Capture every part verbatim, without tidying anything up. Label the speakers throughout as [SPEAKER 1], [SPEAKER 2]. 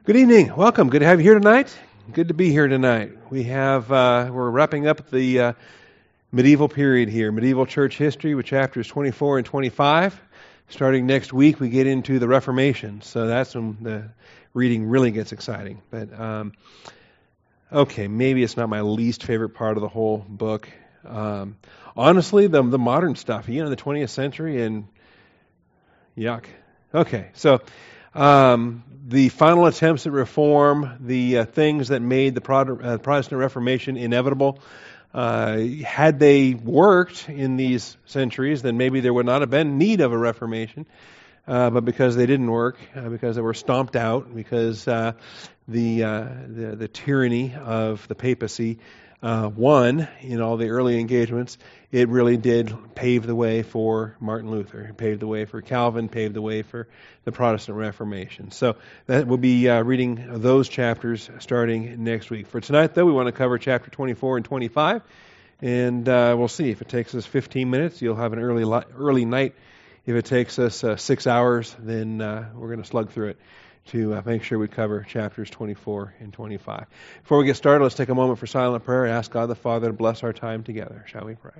[SPEAKER 1] Good evening. Welcome. Good to have you here tonight. Good to be here tonight. We have uh, we're wrapping up the uh, medieval period here, medieval church history, with chapters twenty-four and twenty-five. Starting next week, we get into the Reformation. So that's when the reading really gets exciting. But um, okay, maybe it's not my least favorite part of the whole book. Um, honestly, the the modern stuff, you know, the twentieth century, and yuck. Okay, so. Um, the final attempts at reform, the uh, things that made the Prod- uh, Protestant Reformation inevitable, uh, had they worked in these centuries, then maybe there would not have been need of a Reformation. Uh, but because they didn't work, uh, because they were stomped out, because uh, the, uh, the the tyranny of the papacy uh, won in all the early engagements, it really did pave the way for Martin Luther. It paved the way for Calvin, paved the way for the Protestant Reformation. So that we'll be uh, reading those chapters starting next week. For tonight, though, we want to cover chapter twenty-four and twenty-five, and uh, we'll see if it takes us fifteen minutes. You'll have an early li- early night. If it takes us uh, six hours, then uh, we're going to slug through it to uh, make sure we cover chapters twenty-four and twenty-five. Before we get started, let's take a moment for silent prayer and ask God the Father to bless our time together. Shall we pray?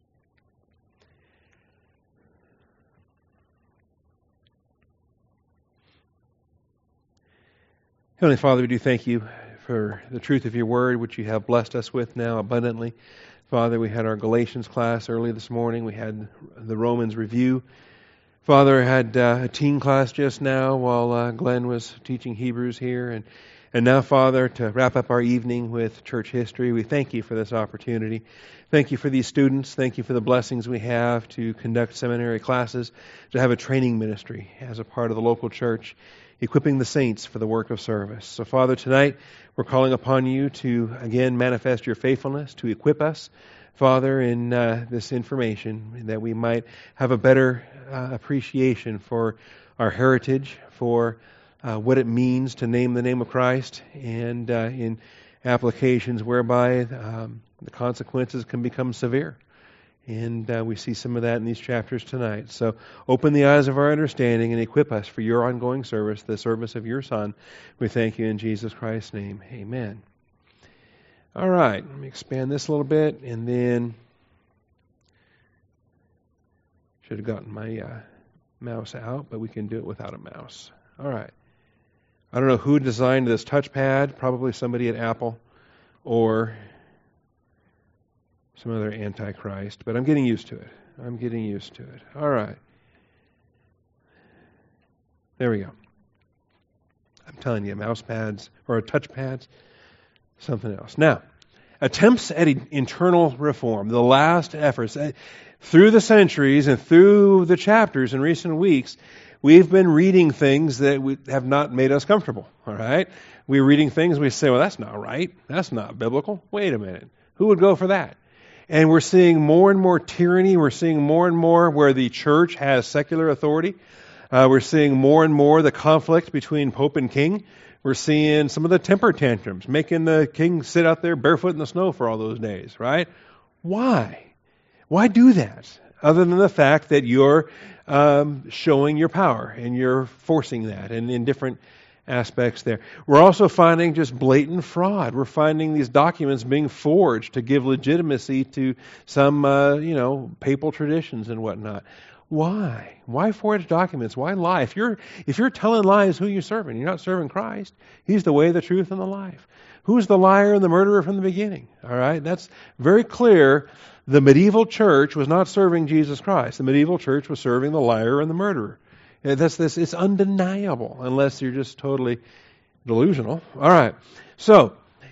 [SPEAKER 1] Heavenly Father, we do thank you for the truth of your word, which you have blessed us with now abundantly. Father, we had our Galatians class early this morning. We had the Romans review. Father, I had uh, a teen class just now while uh, Glenn was teaching Hebrews here. And, and now, Father, to wrap up our evening with church history, we thank you for this opportunity. Thank you for these students. Thank you for the blessings we have to conduct seminary classes, to have a training ministry as a part of the local church, equipping the saints for the work of service. So, Father, tonight we're calling upon you to, again, manifest your faithfulness, to equip us, Father, in uh, this information, that we might have a better uh, appreciation for our heritage, for uh, what it means to name the name of Christ, and uh, in applications whereby um, the consequences can become severe. And uh, we see some of that in these chapters tonight. So open the eyes of our understanding and equip us for your ongoing service, the service of your Son. We thank you in Jesus Christ's name. Amen. All right, let me expand this a little bit, and then should have gotten my uh, mouse out, but we can do it without a mouse. All right. I don't know who designed this touchpad, probably somebody at Apple or some other antichrist, but I'm getting used to it. I'm getting used to it. All right. There we go. I'm telling you, mouse pads or touch pads, something else. Now, attempts at internal reform, the last efforts. Through the centuries and through the chapters in recent weeks, we've been reading things that we have not made us comfortable. All right? We're reading things we say, well, that's not right. That's not biblical. Wait a minute. Who would go for that? And we're seeing more and more tyranny. We're seeing more and more where the church has secular authority. Uh, we're seeing more and more the conflict between Pope and King. We're seeing some of the temper tantrums, making the king sit out there barefoot in the snow for all those days, right? Why? Why do that? Other than the fact that you're um, showing your power and you're forcing that, and in different aspects there. We're also finding just blatant fraud. We're finding these documents being forged to give legitimacy to some, uh, you know, papal traditions and whatnot. Why? Why forge documents? Why lie? If you're if you're telling lies, who are you serving? You're not serving Christ. He's the way, the truth, and the life. Who's the liar and the murderer from the beginning? All right, that's very clear. The medieval church was not serving Jesus Christ. The medieval church was serving the liar and the murderer. That's this. It's undeniable, unless you're just totally delusional. All right. So,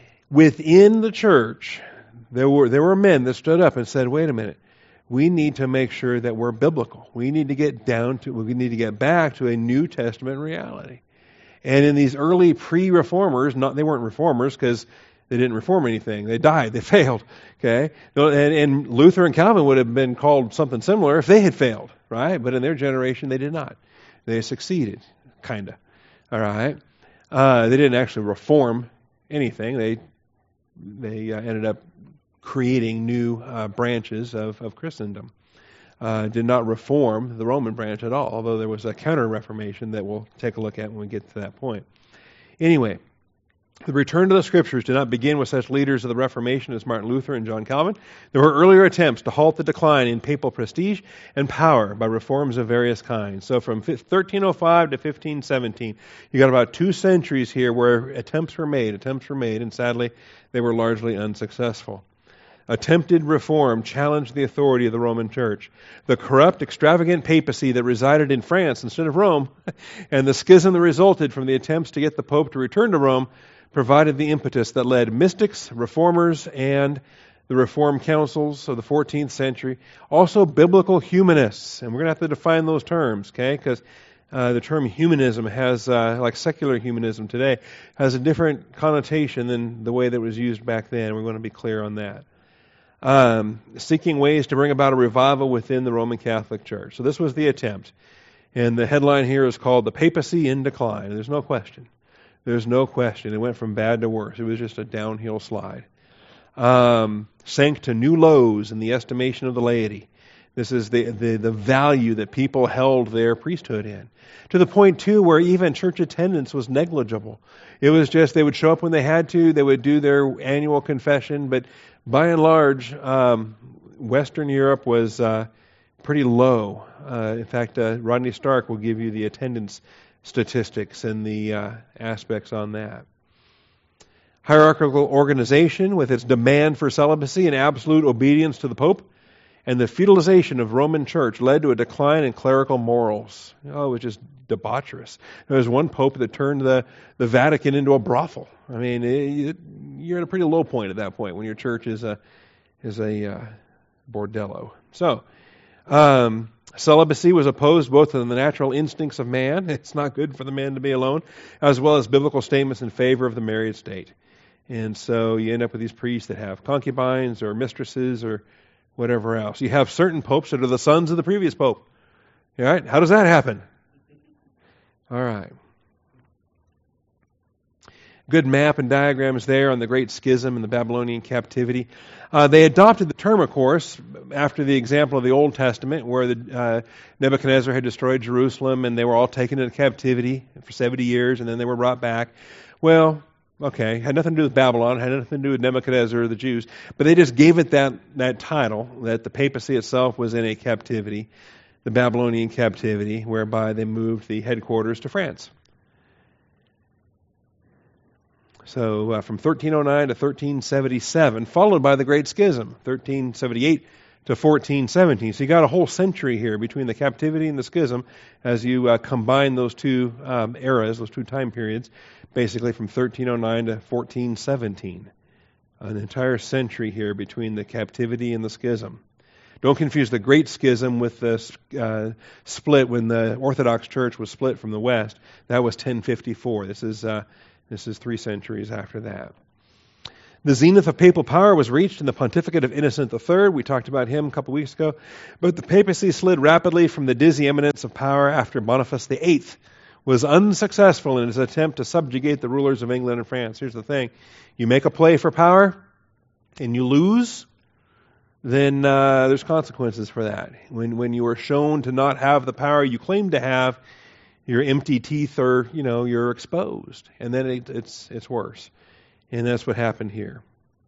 [SPEAKER 1] within the church, there were there were men that stood up and said, "Wait a minute. We need to make sure that we're biblical. We need to get down to. We need to get back to a New Testament reality." And in these early pre-reformers, not they weren't reformers because they didn't reform anything. They died. They failed. Okay, and, and Luther and Calvin would have been called something similar if they had failed, right? But in their generation, they did not. They succeeded, kind of. All right. Uh, they didn't actually reform anything. They they uh, ended up creating new uh, branches of, of Christendom. Uh, did not reform the Roman branch at all, although there was a counter-reformation that we'll take a look at when we get to that point. Anyway, the return to the Scriptures did not begin with such leaders of the Reformation as Martin Luther and John Calvin. There were earlier attempts to halt the decline in papal prestige and power by reforms of various kinds. So from thirteen oh five to fifteen seventeen, you got about two centuries here where attempts were made, attempts were made, and sadly, they were largely unsuccessful. Attempted reform challenged the authority of the Roman Church. The corrupt, extravagant papacy that resided in France instead of Rome, and the schism that resulted from the attempts to get the Pope to return to Rome, provided the impetus that led mystics, reformers, and the Reformed councils of the fourteenth century, also biblical humanists, and we're going to have to define those terms, okay, because uh, the term humanism has, uh, like secular humanism today, has a different connotation than the way that it was used back then. We want to be clear on that. Um, seeking ways to bring about a revival within the Roman Catholic Church. So this was the attempt. And the headline here is called The Papacy in Decline. There's no question. There's no question. It went from bad to worse. It was just a downhill slide. Um, sank to new lows in the estimation of the laity. This is the, the, the value that people held their priesthood in. To the point, too, where even church attendance was negligible. It was just they would show up when they had to. They would do their annual confession. But by and large, um, Western Europe was uh, pretty low. Uh, in fact, uh, Rodney Stark will give you the attendance statistics and the uh, aspects on that. Hierarchical organization with its demand for celibacy and absolute obedience to the Pope, and the feudalization of Roman Church led to a decline in clerical morals. Oh, it was just debaucherous. There was one pope that turned the, the Vatican into a brothel. I mean, it, you're at a pretty low point at that point when your church is a is a uh, bordello. So, um, celibacy was opposed both to the natural instincts of man. It's not good for the man to be alone, as well as biblical statements in favor of the married state. And so you end up with these priests that have concubines or mistresses or whatever else. You have certain popes that are the sons of the previous pope. All right? How does that happen? All right. Good map and diagrams there on the Great Schism and the Babylonian captivity. Uh, they adopted the term, of course, after the example of the Old Testament, where the, uh, Nebuchadnezzar had destroyed Jerusalem and they were all taken into captivity for seventy years and then they were brought back. Well, okay, had nothing to do with Babylon, had nothing to do with Nebuchadnezzar or the Jews, but they just gave it that, that title, that the papacy itself was in a captivity, the Babylonian captivity, whereby they moved the headquarters to France. So uh, from thirteen oh nine to thirteen seventy-seven, followed by the Great Schism, thirteen seventy-eight to fourteen seventeen. So you got a whole century here between the captivity and the schism as you uh, combine those two um, eras, those two time periods, basically from thirteen oh nine to fourteen seventeen. An entire century here between the captivity and the schism. Don't confuse the Great Schism with the uh, split when the Orthodox Church was split from the West. That was ten fifty-four. This is uh, this is three centuries after that. The zenith of papal power was reached in the pontificate of Innocent the Third. We talked about him a couple weeks ago. But the papacy slid rapidly from the dizzy eminence of power after Boniface the Eighth was unsuccessful in his attempt to subjugate the rulers of England and France. Here's the thing. You make a play for power and you lose, then uh, there's consequences for that. When when you are shown to not have the power you claim to have, your empty teeth are, you know, you're exposed. And then it, it's it's worse. And that's what happened here.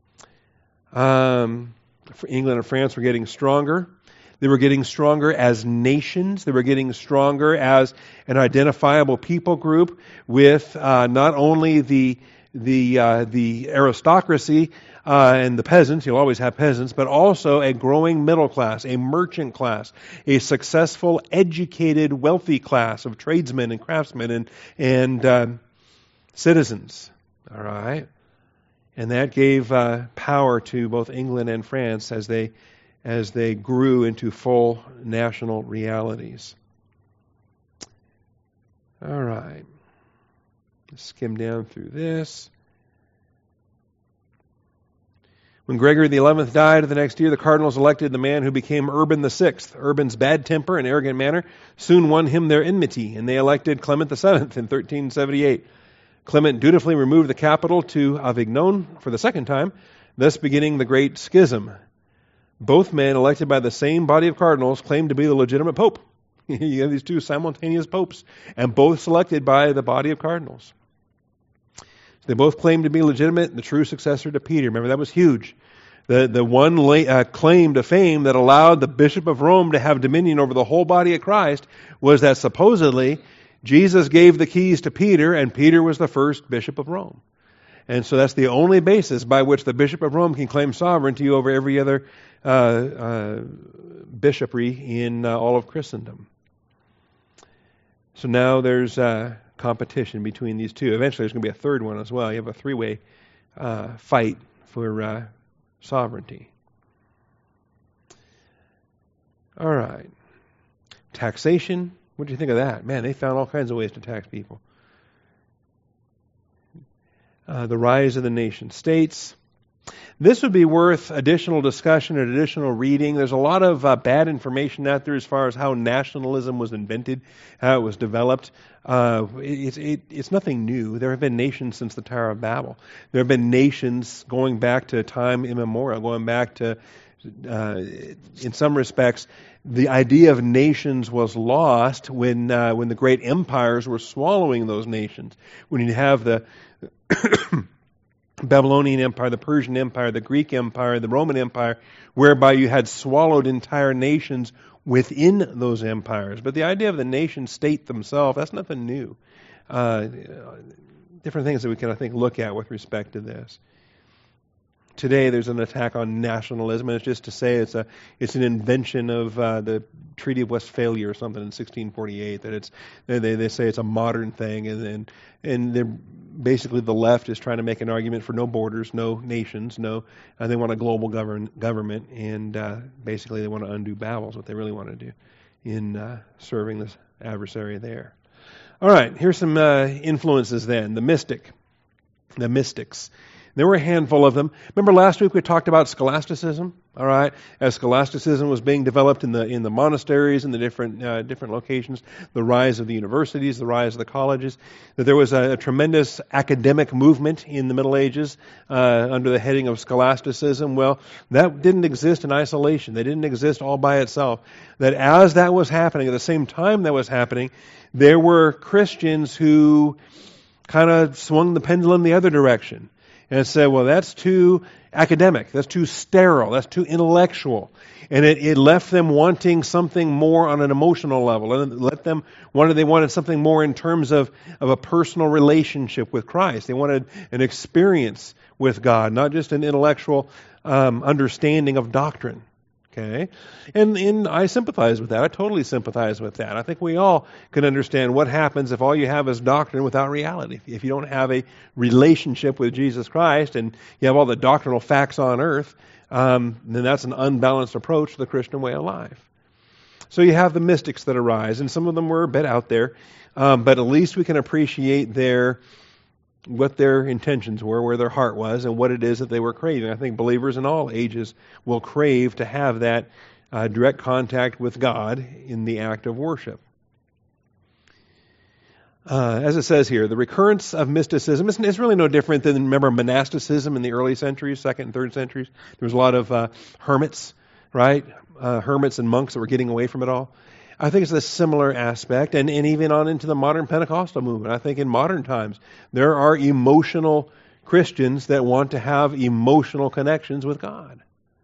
[SPEAKER 1] Um, England and France were getting stronger. They were getting stronger as nations. They were getting stronger as an identifiable people group with uh, not only the the uh, the aristocracy uh, and the peasants. You'll always have peasants, but also a growing middle class, a merchant class, a successful, educated, wealthy class of tradesmen and craftsmen and and uh, citizens. All right. And that gave uh, power to both England and France as they as they grew into full national realities. All right. Let's skim down through this. When Gregory the Eleventh died the next year, the cardinals elected the man who became Urban the Sixth. Urban's bad temper and arrogant manner soon won him their enmity, and they elected Clement the Seventh in thirteen seventy-eight. Clement dutifully removed the capital to Avignon for the second time, thus beginning the Great Schism. Both men, elected by the same body of cardinals, claimed to be the legitimate pope. You have these two simultaneous popes, and both selected by the body of cardinals. They both claimed to be legitimate, the true successor to Peter. Remember, that was huge. The the one la- uh, claim to fame that allowed the Bishop of Rome to have dominion over the whole body of Christ was that supposedly Jesus gave the keys to Peter, and Peter was the first Bishop of Rome. And so that's the only basis by which the Bishop of Rome can claim sovereignty over every other uh, uh, bishopry in uh, all of Christendom. So now there's uh, competition between these two. Eventually there's going to be a third one as well. You have a three-way uh, fight for uh, sovereignty. All right. Taxation. What do you think of that? Man, they found all kinds of ways to tax people. Uh, the rise of the nation states. This would be worth additional discussion and additional reading. There's a lot of uh, bad information out there as far as how nationalism was invented, how it was developed. Uh, it, it, it's nothing new. There have been nations since the Tower of Babel. There have been nations going back to time immemorial, going back to, uh, in some respects, the idea of nations was lost when uh, when the great empires were swallowing those nations. When you have the Babylonian Empire, the Persian Empire, the Greek Empire, the Roman Empire, whereby you had swallowed entire nations within those empires. But the idea of the nation state themselves, that's nothing new. Uh, different things that we can, I think, look at with respect to this. Today there's an attack on nationalism, and it's just to say it's a it's an invention of uh, the Treaty of Westphalia or something in sixteen forty-eight. That it's they they say it's a modern thing, and and, and they're basically the left is trying to make an argument for no borders, no nations, no. Uh, they want a global govern, government, and uh, basically they want to undo Babel. Is what they really want to do in uh, serving this adversary there. All right, here's some uh, influences then. The mystic, the mystics. There were a handful of them. Remember last week we talked about scholasticism, all right? As scholasticism was being developed in the in the monasteries and the different uh, different locations, the rise of the universities, the rise of the colleges, that there was a, a tremendous academic movement in the Middle Ages uh, under the heading of scholasticism. Well, that didn't exist in isolation. They didn't exist all by itself. That as that was happening, at the same time that was happening, there were Christians who kind of swung the pendulum the other direction. And said, well, that's too academic, that's too sterile, that's too intellectual. And it, it left them wanting something more on an emotional level. And it let them wanted they wanted something more in terms of, of a personal relationship with Christ. They wanted an experience with God, not just an intellectual um, understanding of doctrine. Okay, and, and I sympathize with that. I totally sympathize with that. I think we all can understand what happens if all you have is doctrine without reality. If you don't have a relationship with Jesus Christ and you have all the doctrinal facts on earth, um, then that's an unbalanced approach to the Christian way of life. So you have the mystics that arise, and some of them were a bit out there, um, but at least we can appreciate their what their intentions were, where their heart was, and what it is that they were craving. I think believers in all ages will crave to have that uh, direct contact with God in the act of worship. Uh, as it says here, the recurrence of mysticism is, is really no different than, remember, monasticism in the early centuries, second and third centuries. There was a lot of uh, hermits, right? Uh, hermits and monks that were getting away from it all. I think it's a similar aspect, and, and even on into the modern Pentecostal movement. I think in modern times, there are emotional Christians that want to have emotional connections with God.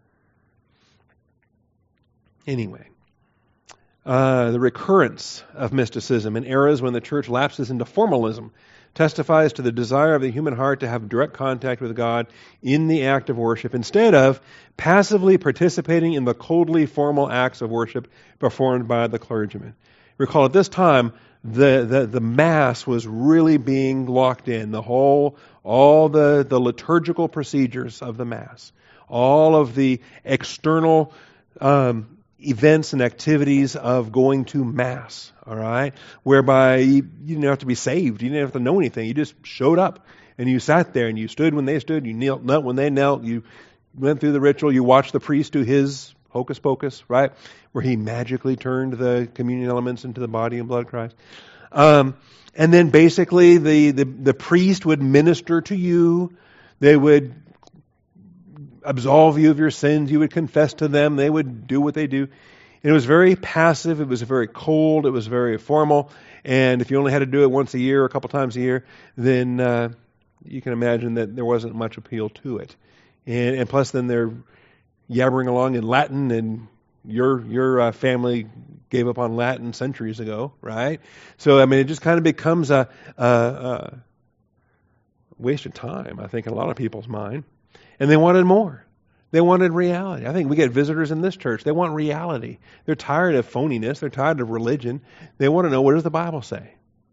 [SPEAKER 1] Anyway, uh, the recurrence of mysticism in eras when the church lapses into formalism testifies to the desire of the human heart to have direct contact with God in the act of worship, instead of passively participating in the coldly formal acts of worship performed by the clergyman. Recall at this time, the, the, the Mass was really being locked in. The whole, all the, the liturgical procedures of the Mass, all of the external um, events and activities of going to Mass, all right, whereby you, you didn't have to be saved, you didn't have to know anything, you just showed up and you sat there and you stood when they stood, you knelt, knelt when they knelt, you went through the ritual, you watched the priest do his hocus pocus, right, where he magically turned the communion elements into the body and blood of Christ. Um, and then basically the, the, the priest would minister to you, they would absolve you of your sins, you would confess to them, they would do what they do. And it was very passive, it was very cold, it was very formal, and if you only had to do it once a year or a couple times a year, then uh, you can imagine that there wasn't much appeal to it. And, and plus, then they're yabbering along in Latin, and your your uh, family gave up on Latin centuries ago, right? So, I mean, it just kind of becomes a, a, a waste of time, I think, in a lot of people's mind. And they wanted more. They wanted reality. I think we get visitors in this church. They want reality. They're tired of phoniness. They're tired of religion. They want to know, what does the Bible say?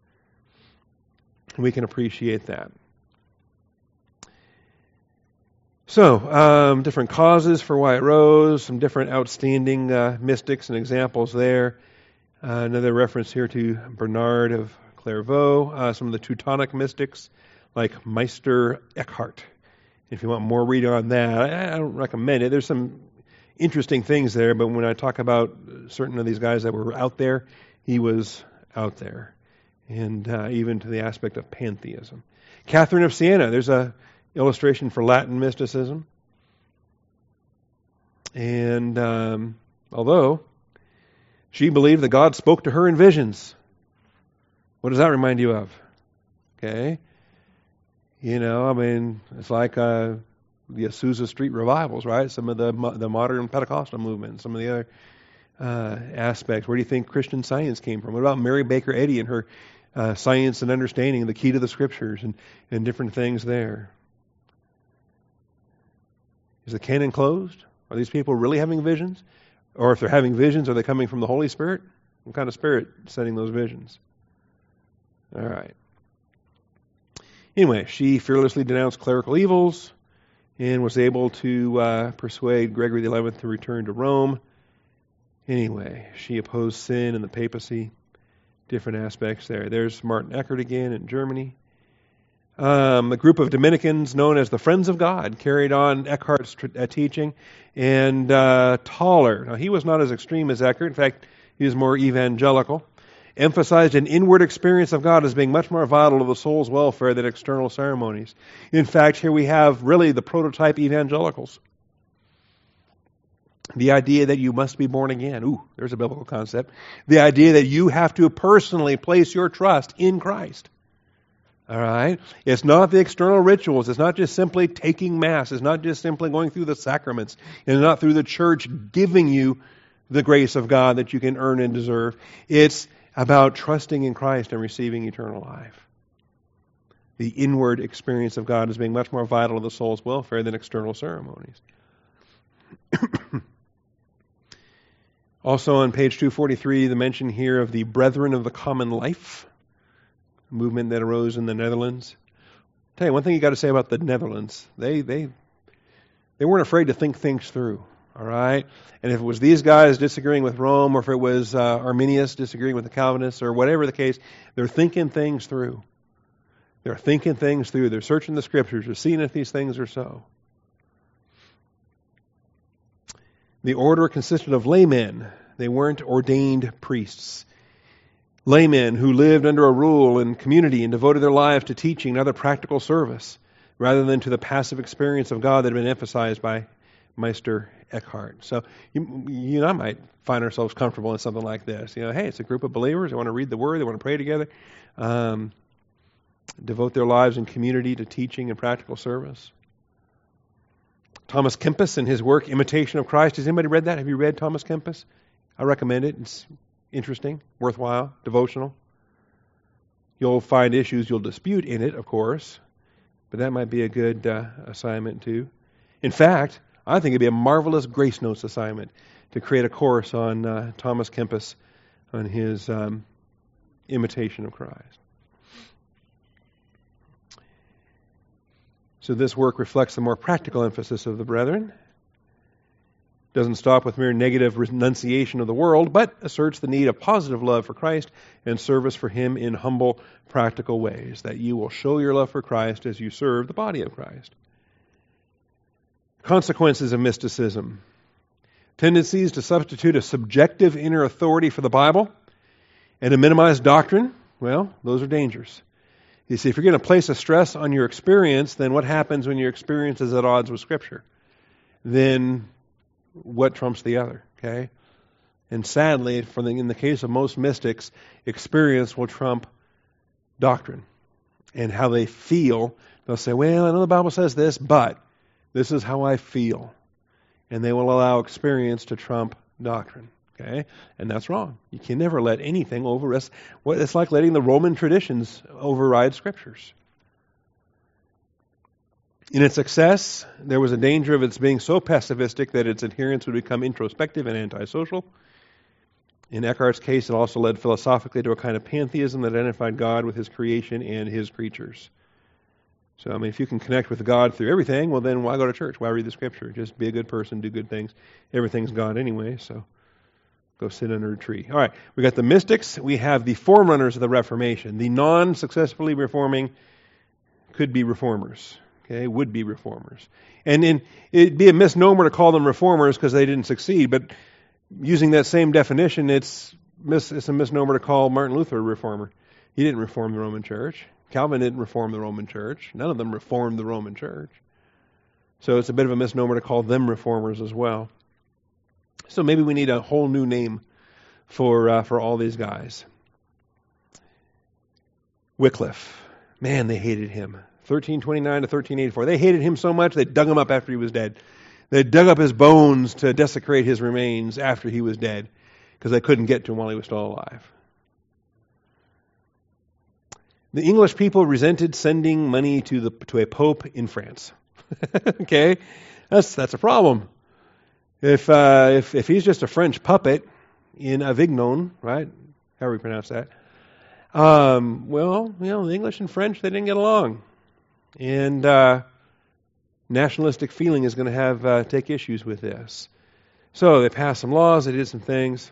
[SPEAKER 1] We can appreciate that. So, um, different causes for why it rose, some different outstanding uh, mystics and examples there. Uh, another reference here to Bernard of Clairvaux, uh, some of the Teutonic mystics like Meister Eckhart. If you want more read on that, I, I don't recommend it. There's some interesting things there, but when I talk about certain of these guys that were out there, he was out there. And uh, even to the aspect of pantheism. Catherine of Siena, there's a illustration for Latin mysticism. And um, although she believed that God spoke to her in visions, what does that remind you of? Okay. You know, I mean, it's like uh, the Azusa Street revivals, right? Some of the the modern Pentecostal movement, some of the other uh, aspects. Where do you think Christian Science came from? What about Mary Baker Eddy and her uh, Science and Understanding, the Key to the Scriptures, and, and different things there? Is the canon closed? Are these people really having visions? Or if they're having visions, are they coming from the Holy Spirit? What kind of spirit is sending those visions? All right. Anyway, she fearlessly denounced clerical evils and was able to uh, persuade Gregory the eleventh to return to Rome. Anyway, she opposed sin and the papacy, different aspects there. There's Martin Eckhart again in Germany. Um, a group of Dominicans known as the Friends of God carried on Eckhart's tr- uh, teaching, and uh, Tauler. Now, he was not as extreme as Eckhart. In fact, he was more evangelical. Emphasized an inward experience of God as being much more vital to the soul's welfare than external ceremonies. In fact, here we have really the prototype evangelicals. The idea that you must be born again. Ooh, there's a biblical concept. The idea that you have to personally place your trust in Christ. All right? It's not the external rituals. It's not just simply taking Mass. It's not just simply going through the sacraments. It's not through the church giving you the grace of God that you can earn and deserve. It's about trusting in Christ and receiving eternal life. The inward experience of God is being much more vital to the soul's welfare than external ceremonies. Also on page two forty-three, the mention here of the Brethren of the Common Life, a movement that arose in the Netherlands. I'll tell you one thing you got to say about the Netherlands. They they they weren't afraid to think things through. All right? And if it was these guys disagreeing with Rome, or if it was uh, Arminius disagreeing with the Calvinists, or whatever the case, they're thinking things through. They're thinking things through. They're searching the Scriptures. They're seeing if these things are so. The order consisted of laymen. They weren't ordained priests. Laymen who lived under a rule and community and devoted their lives to teaching and other practical service, rather than to the passive experience of God that had been emphasized by Meister Eckhart. So you, you and I might find ourselves comfortable in something like this. You know, hey, it's a group of believers. They want to read the Word. They want to pray together. Um, devote their lives in community to teaching and practical service. Thomas Kempis in his work, Imitation of Christ. Has anybody read that? Have you read Thomas Kempis? I recommend it. It's interesting, worthwhile, devotional. You'll find issues you'll dispute in it, of course, but that might be a good uh, assignment too. In fact, I think it'd be a marvelous Grace Notes assignment to create a course on uh, Thomas Kempis, on his um, Imitation of Christ. So this work reflects the more practical emphasis of the brethren. Doesn't stop with mere negative renunciation of the world, but asserts the need of positive love for Christ and service for Him in humble, practical ways, that you will show your love for Christ as you serve the body of Christ. Consequences of mysticism. Tendencies to substitute a subjective inner authority for the Bible and to minimize doctrine. Well, those are dangers. You see, if you're going to place a stress on your experience, then what happens when your experience is at odds with Scripture? Then what trumps the other? Okay? And sadly, for the, in the case of most mystics, experience will trump doctrine. and how they feel. They'll say, well, I know the Bible says this, but this is how I feel. And they will allow experience to trump doctrine. Okay? And that's wrong. You can never let anything over us. It's like letting the Roman traditions override Scriptures. In its success, there was a danger of its being so pessimistic that its adherents would become introspective and antisocial. In Eckhart's case, it also led philosophically to a kind of pantheism that identified God with His creation and His creatures. So, I mean, if you can connect with God through everything, well, then why go to church? Why read the Scripture? Just be a good person, do good things. Everything's God anyway, so go sit under a tree. All right, we got the mystics. We have the forerunners of the Reformation. The non-successfully reforming could be reformers. Okay, would be reformers. And in, it'd be a misnomer to call them reformers because they didn't succeed, but using that same definition, it's, mis, it's a misnomer to call Martin Luther a reformer. He didn't reform the Roman Church. Calvin didn't reform the Roman Church. None of them reformed the Roman Church. So it's a bit of a misnomer to call them reformers as well. So maybe we need a whole new name for uh, for all these guys. Wycliffe. Man, they hated him. thirteen twenty-nine to thirteen eighty-four. They hated him so much they dug him up after he was dead. They dug up his bones to desecrate his remains after he was dead because they couldn't get to him while he was still alive. The English people resented sending money to the to a pope in France. Okay, that's that's a problem. If uh, if if he's just a French puppet in Avignon, right? How do we pronounce that? Um, well, you know, the English and French, they didn't get along, and uh, nationalistic feeling is going to have uh, take issues with this. So they passed some laws. They did some things.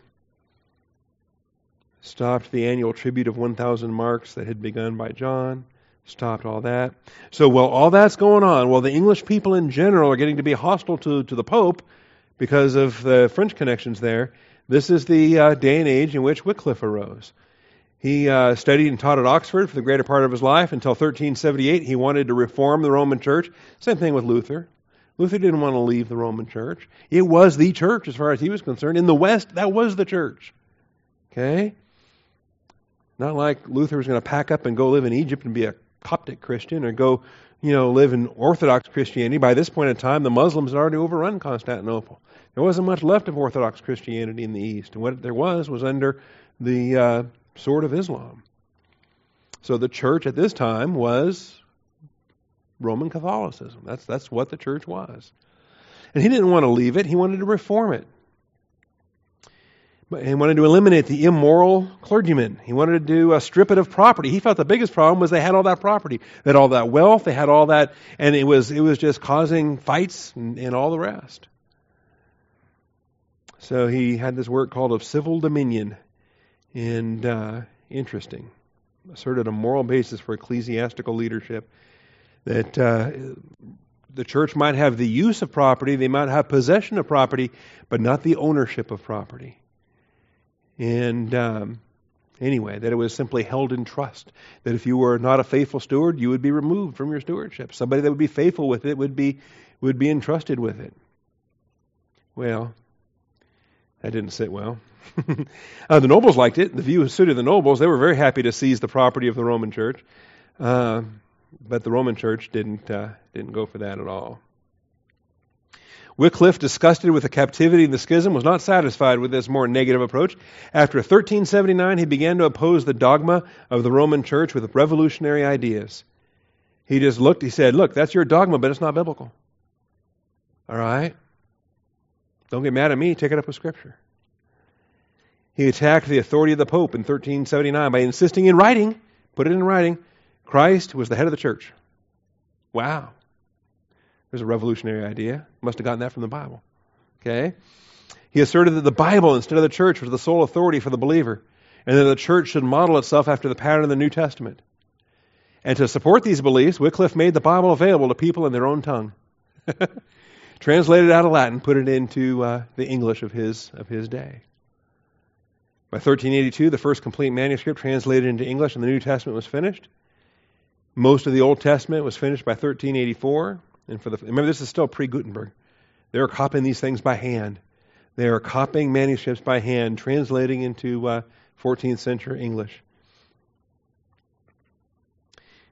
[SPEAKER 1] Stopped the annual tribute of one thousand marks that had begun by John. Stopped all that. So while all that's going on, while the English people in general are getting to be hostile to, to the Pope because of the French connections there, this is the uh, day and age in which Wycliffe arose. He uh, studied and taught at Oxford for the greater part of his life until thirteen seventy-eight. He wanted to reform the Roman Church. Same thing with Luther. Luther didn't want to leave the Roman Church. It was the church as far as he was concerned. In the West, that was the church. Okay? Not like Luther was going to pack up and go live in Egypt and be a Coptic Christian or go, you know, live in Orthodox Christianity. By this point in time, the Muslims had already overrun Constantinople. There wasn't much left of Orthodox Christianity in the East. And what there was was under the uh, sword of Islam. So the church at this time was Roman Catholicism. That's that's what the church was. And he didn't want to leave it. He wanted to reform it. He wanted to eliminate the immoral clergymen. He wanted to uh, strip it of property. He felt the biggest problem was they had all that property. They had all that wealth. They had all that, and it was it was just causing fights and, and all the rest. So he had this work called Of Civil Dominion. And uh, interesting. Asserted a moral basis for ecclesiastical leadership. That uh, the church might have the use of property, they might have possession of property, but not the ownership of property. And um, anyway, that it was simply held in trust. That if you were not a faithful steward, you would be removed from your stewardship. Somebody that would be faithful with it would be would be entrusted with it. Well, that didn't sit well. uh, the nobles liked it. The view suited the nobles. They were very happy to seize the property of the Roman Church. Uh, but the Roman Church didn't uh, didn't go for that at all. Wycliffe, disgusted with the captivity and the schism, was not satisfied with this more negative approach. After thirteen seventy-nine, he began to oppose the dogma of the Roman Church with revolutionary ideas. He just looked, he said, look, that's your dogma, but it's not biblical. All right? Don't get mad at me, take it up with Scripture. He attacked the authority of the Pope in thirteen seventy-nine by insisting in writing, put it in writing, Christ was the head of the church. Wow. There's a revolutionary idea. Must have gotten that from the Bible. Okay? He asserted that the Bible, instead of the church, was the sole authority for the believer, and that the church should model itself after the pattern of the New Testament. And to support these beliefs, Wycliffe made the Bible available to people in their own tongue. Translated out of Latin, put it into uh, the English of his of his day. By thirteen eighty-two, the first complete manuscript translated into English in the New Testament was finished. Most of the Old Testament was finished by thirteen eighty-four. And for the remember, this is still pre-Gutenberg. They are copying these things by hand. They are copying manuscripts by hand, translating into uh, fourteenth century English.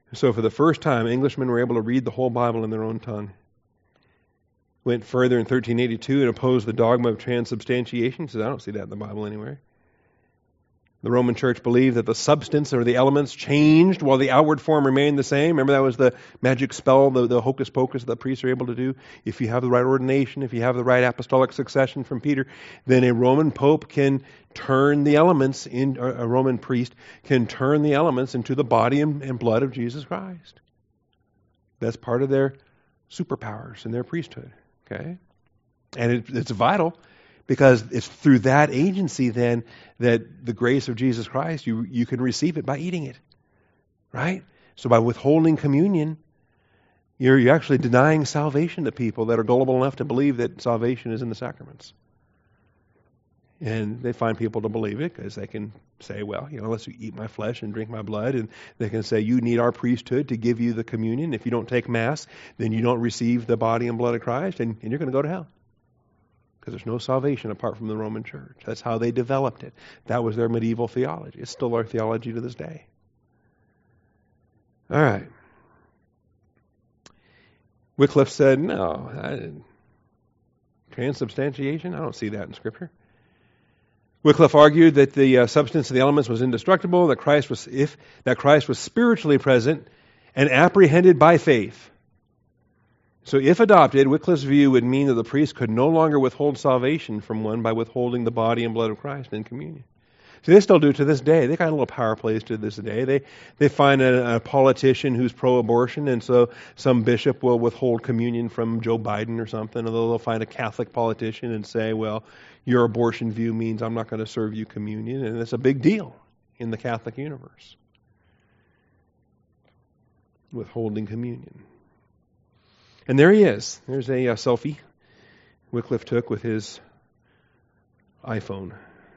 [SPEAKER 1] So for the first time, Englishmen were able to read the whole Bible in their own tongue. Went further in thirteen eighty-two and opposed the dogma of transubstantiation. He says, I don't see that in the Bible anywhere. The Roman Church believed that the substance or the elements changed while the outward form remained the same. Remember, that was the magic spell, the, the hocus pocus that priests are able to do. If you have the right ordination, if you have the right apostolic succession from Peter, then a Roman pope can turn the elements, in, or a Roman priest can turn the elements into the body and, and blood of Jesus Christ. That's part of their superpowers in their priesthood. Okay? And it, it's vital. Because it's through that agency then that the grace of Jesus Christ, you, you can receive it by eating it. Right? So by withholding communion, you're, you're actually denying salvation to people that are gullible enough to believe that salvation is in the sacraments. And they find people to believe it because they can say, well, you know, unless you eat my flesh and drink my blood, and they can say, you need our priesthood to give you the communion. If you don't take Mass, then you don't receive the body and blood of Christ, and, and you're going to go to hell. Because there's no salvation apart from the Roman Church. That's how they developed it. That was their medieval theology. It's still our theology to this day. All right. Wycliffe said, no, I, transubstantiation? I don't see that in Scripture. Wycliffe argued that the uh, substance of the elements was indestructible, that Christ was, if that Christ was spiritually present and apprehended by faith. So if adopted, Wycliffe's view would mean that the priest could no longer withhold salvation from one by withholding the body and blood of Christ in communion. See, they still do to this day. They got a little power plays to this day. They they find a, a politician who's pro-abortion, and so some bishop will withhold communion from Joe Biden or something, or they'll find a Catholic politician and say, well, your abortion view means I'm not going to serve you communion, and it's a big deal in the Catholic universe. Withholding communion. And there he is. There's a, a selfie Wycliffe took with his iPhone.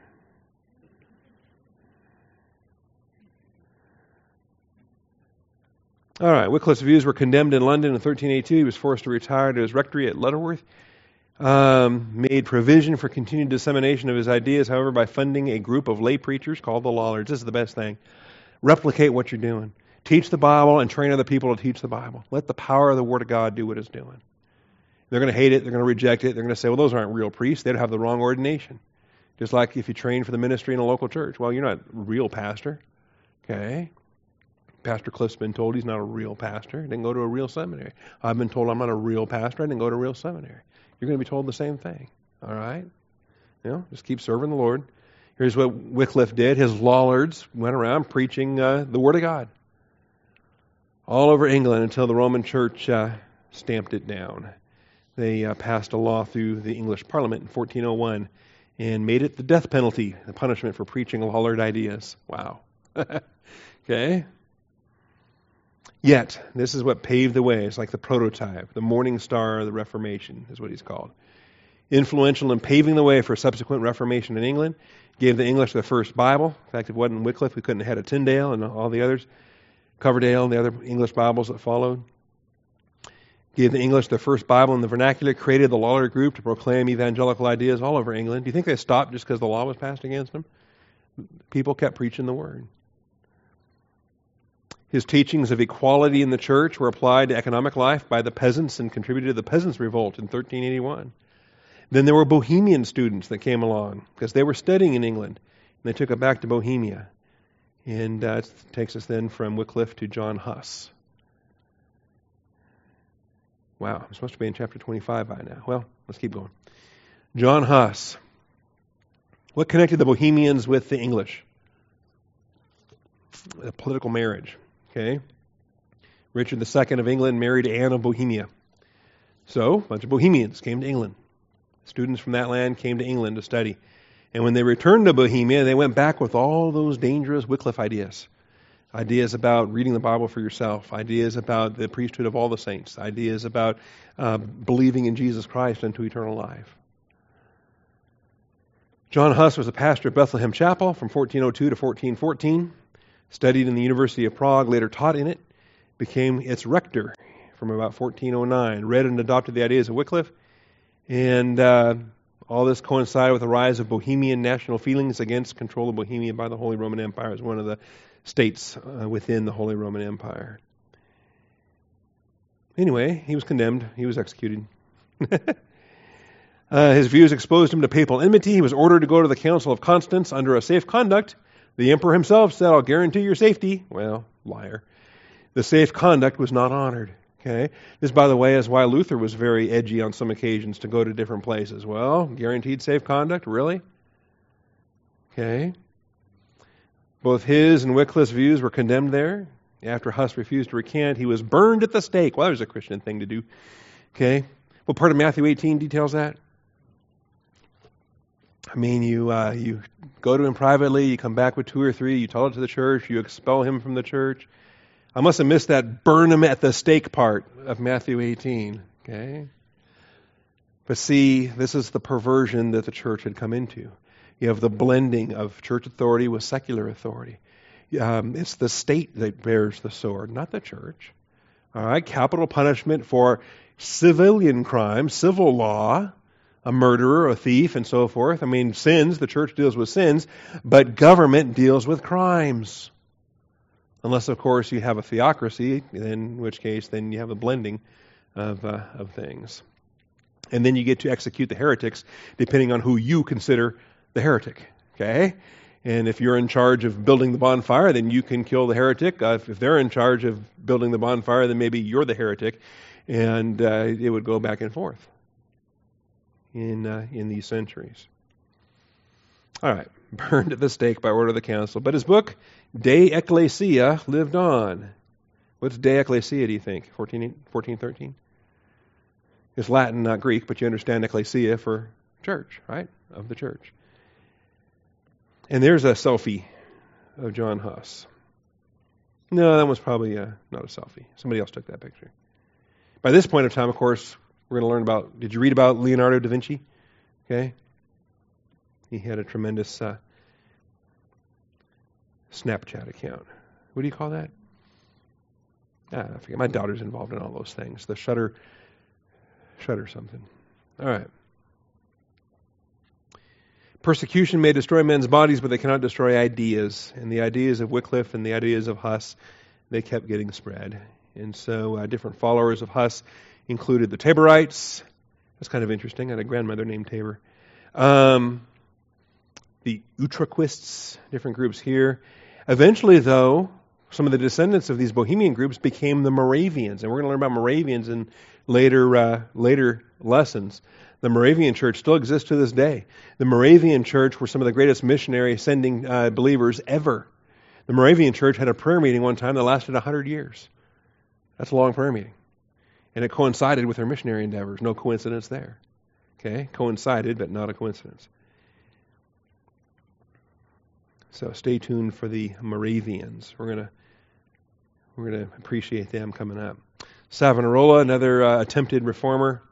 [SPEAKER 1] All right, Wycliffe's views were condemned in London in thirteen eighty-two. He was forced to retire to his rectory at Lutterworth. Um, made provision for continued dissemination of his ideas, however, by funding a group of lay preachers called the Lollards. This is the best thing. Replicate what you're doing. Teach the Bible and train other people to teach the Bible. Let the power of the Word of God do what it's doing. They're going to hate it. They're going to reject it. They're going to say, well, those aren't real priests. They'd have the wrong ordination. Just like if you train for the ministry in a local church. Well, you're not a real pastor. Okay? Pastor Cliff's been told he's not a real pastor. He didn't go to a real seminary. I've been told I'm not a real pastor. I didn't go to a real seminary. You're going to be told the same thing. All right? You know, just keep serving the Lord. Here's what Wycliffe did. His Lollards went around preaching uh, the Word of God all over England until the Roman Church uh, stamped it down. They uh, passed a law through the English Parliament in fourteen oh one and made it the death penalty, the punishment for preaching Lollard ideas. Wow. Okay? Yet, this is what paved the way. It's like the prototype, the morning star of the Reformation is what he's called. Influential in paving the way for subsequent Reformation in England, gave the English their first Bible. In fact, if it wasn't Wycliffe, we couldn't have had a Tyndale and all the others. Coverdale and the other English Bibles that followed. Gave the English their first Bible in the vernacular, created the Lollard group to proclaim evangelical ideas all over England. Do you think they stopped just because the law was passed against them? People kept preaching the Word. His teachings of equality in the church were applied to economic life by the peasants and contributed to the Peasants' Revolt in thirteen eighty-one. Then there were Bohemian students that came along because they were studying in England, and they took it back to Bohemia. And uh, it takes us then from Wycliffe to John Huss. Wow, I'm supposed to be in chapter twenty-five by now. Well, let's keep going. John Huss. What connected the Bohemians with the English? A political marriage. Okay. Richard the Second of England married Anne of Bohemia. So, a bunch of Bohemians came to England. Students from that land came to England to study. And when they returned to Bohemia, they went back with all those dangerous Wycliffe ideas. Ideas about reading the Bible for yourself. Ideas about the priesthood of all the saints. Ideas about uh, believing in Jesus Christ unto eternal life. John Huss was a pastor of Bethlehem Chapel from fourteen oh two to fourteen fourteen. Studied in the University of Prague, later taught in it. Became its rector from about fourteen oh nine. Read and adopted the ideas of Wycliffe. And uh, all this coincided with the rise of Bohemian national feelings against control of Bohemia by the Holy Roman Empire as one of the states uh, within the Holy Roman Empire. Anyway, he was condemned. He was executed. uh, his views exposed him to papal enmity. He was ordered to go to the Council of Constance under a safe conduct. The emperor himself said, I'll guarantee your safety. Well, liar. The safe conduct was not honored. Okay. This, by the way, is why Luther was very edgy on some occasions to go to different places. Well, guaranteed safe conduct? Really? Okay. Both his and Wycliffe's views were condemned there. After Huss refused to recant, he was burned at the stake. Well, that was a Christian thing to do. Okay. What part of Matthew eighteen details that? I mean, you uh, you go to him privately, you come back with two or three, you tell it to the church, you expel him from the church. I must have missed that burn him at the stake part of Matthew eighteen. Okay. But see, this is the perversion that the church had come into. You have the blending of church authority with secular authority. Um, it's the state that bears the sword, not the church. All right, capital punishment for civilian crime, civil law, a murderer, a thief, and so forth. I mean, sins, the church deals with sins, but government deals with crimes. Unless, of course, you have a theocracy, in which case then you have a blending of, uh, of things. And then you get to execute the heretics depending on who you consider the heretic. Okay? And if you're in charge of building the bonfire, then you can kill the heretic. Uh, if, if they're in charge of building the bonfire, then maybe you're the heretic. And uh, it would go back and forth in uh, in these centuries. All right. Burned at the stake by order of the council. But his book, De Ecclesia, lived on. What's De Ecclesia, do you think? fourteen, fourteen thirteen? It's Latin, not Greek, but you understand ecclesia for church, right? Of the church. And there's a selfie of John Huss. No, that was probably uh, not a selfie. Somebody else took that picture. By this point of time, of course, we're going to learn about, did you read about Leonardo da Vinci? Okay. He had a tremendous uh, Snapchat account. What do you call that? Ah, I forget. My daughter's involved in all those things. The shutter, shutter something. All right. Persecution may destroy men's bodies, but they cannot destroy ideas. And the ideas of Wycliffe and the ideas of Huss, they kept getting spread. And so uh, different followers of Huss included the Taborites. That's kind of interesting. I had a grandmother named Tabor. Um, the Utraquists, different groups here. Eventually, though, some of the descendants of these Bohemian groups became the Moravians. And we're going to learn about Moravians in later uh, later lessons. The Moravian church still exists to this day. The Moravian church were some of the greatest missionary sending uh, believers ever. The Moravian church had a prayer meeting one time that lasted one hundred years. That's a long prayer meeting. And it coincided with their missionary endeavors. No coincidence there. Okay? Coincided, but not a coincidence. So stay tuned for the Moravians. We're gonna we're gonna appreciate them coming up. Savonarola, another uh, attempted reformer.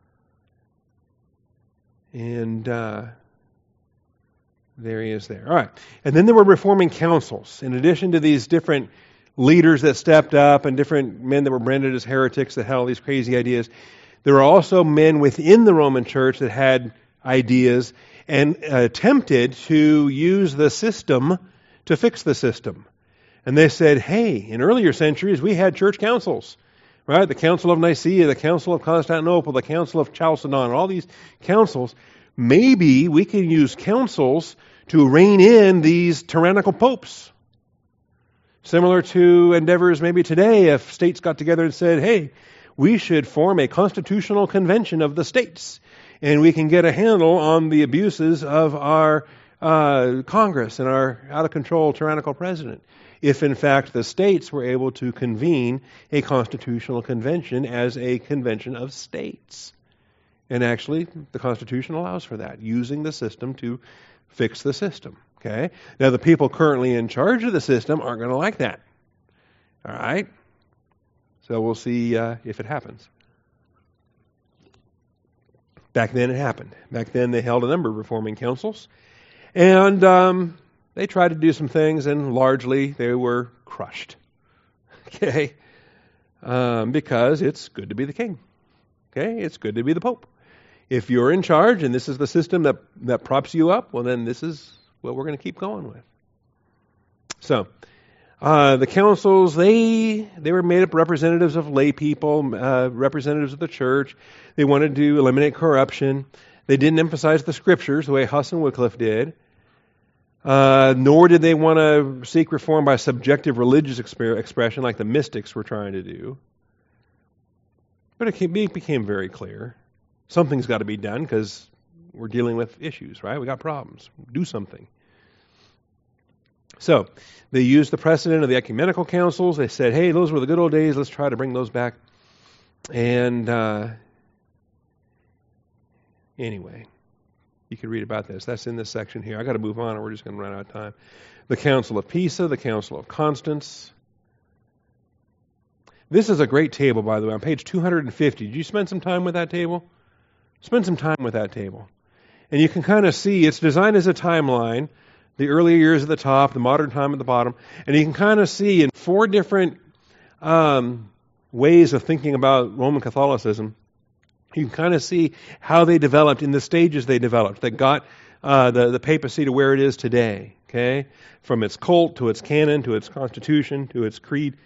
[SPEAKER 1] And uh, there he is there. All right. And then there were reforming councils. In addition to these different leaders that stepped up and different men that were branded as heretics that had all these crazy ideas, there were also men within the Roman Church that had ideas and attempted to use the system to fix the system. And they said, hey, in earlier centuries we had church councils. Right? The Council of Nicaea, the Council of Constantinople, the Council of Chalcedon, all these councils. Maybe we can use councils to rein in these tyrannical popes. Similar to endeavors maybe today if states got together and said, hey, we should form a constitutional convention of the states and we can get a handle on the abuses of our uh, Congress and our out-of-control tyrannical president. If, in fact, the states were able to convene a constitutional convention as a convention of states. And actually, the Constitution allows for that, using the system to fix the system. Okay? Now, the people currently in charge of the system aren't going to like that. All right? So we'll see uh, if it happens. Back then it happened. Back then they held a number of reforming councils. And Um, They tried to do some things, and largely they were crushed. Okay? Um, because it's good to be the king. Okay? It's good to be the pope. If you're in charge, and this is the system that, that props you up, well, then this is what we're going to keep going with. So, Uh, the councils, they they were made up representatives of lay people, uh, representatives of the church. They wanted to eliminate corruption. They didn't emphasize the scriptures the way Huss and Wycliffe did. Uh, nor did they want to seek reform by subjective religious exper- expression like the mystics were trying to do. But it, came, it became very clear. Something's got to be done because we're dealing with issues, right? We got problems. Do something. So they used the precedent of the ecumenical councils. They said, hey, those were the good old days. Let's try to bring those back. And uh, anyway, you can read about this. That's in this section here. I got to move on or we're just going to run out of time. The Council of Pisa, the Council of Constance. This is a great table, by the way, on page two hundred fifty. Did you spend some time with that table? Spend some time with that table. And you can kind of see it's designed as a timeline. The earlier years at the top, the modern time at the bottom. And you can kind of see in four different um, ways of thinking about Roman Catholicism, you can kind of see how they developed in the stages they developed that got uh, the, the papacy to where it is today. Okay, from its cult to its canon to its constitution to its creed.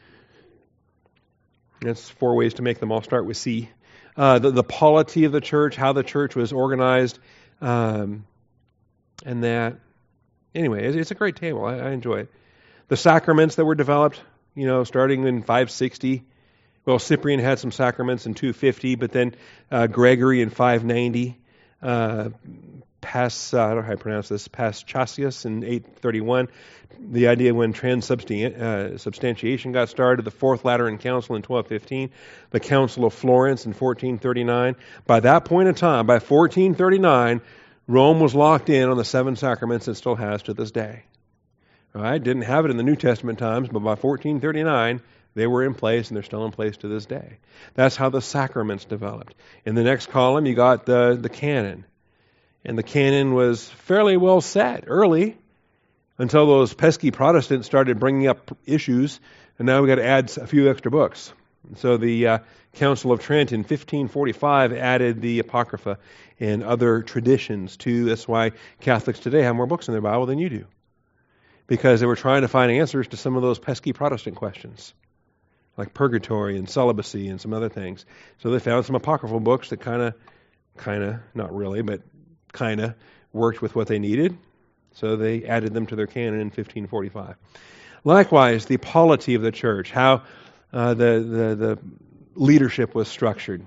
[SPEAKER 1] That's four ways to make them all start with C. Uh, the, the polity of the church, how the church was organized, um, and that. Anyway, it's, it's a great table. I, I enjoy it. The sacraments that were developed, you know, starting in five sixty. Well, Cyprian had some sacraments in two fifty, but then uh, Gregory in five ninety. Uh, Pas, uh, I don't know how I pronounce this, Paschasius in eight thirty-one. The idea when transubstantiation uh, got started, the Fourth Lateran Council in twelve fifteen, the Council of Florence in fourteen thirty-nine. By that point in time, by fourteen thirty-nine, Rome was locked in on the seven sacraments it still has to this day. All right? Didn't have it in the New Testament times, but by fourteen thirty-nine, they were in place, and they're still in place to this day. That's how the sacraments developed. In the next column, you got the, the canon. And the canon was fairly well set early until those pesky Protestants started bringing up issues, and now we've got to add a few extra books. So the uh, Council of Trent in fifteen forty-five added the Apocrypha and other traditions too. That's why Catholics today have more books in their Bible than you do, because they were trying to find answers to some of those pesky Protestant questions, like purgatory and celibacy and some other things. So they found some apocryphal books that kind of, kind of, not really, but kind of worked with what they needed. So they added them to their canon in fifteen forty-five. Likewise, the polity of the church, how uh, the, the, the leadership was structured.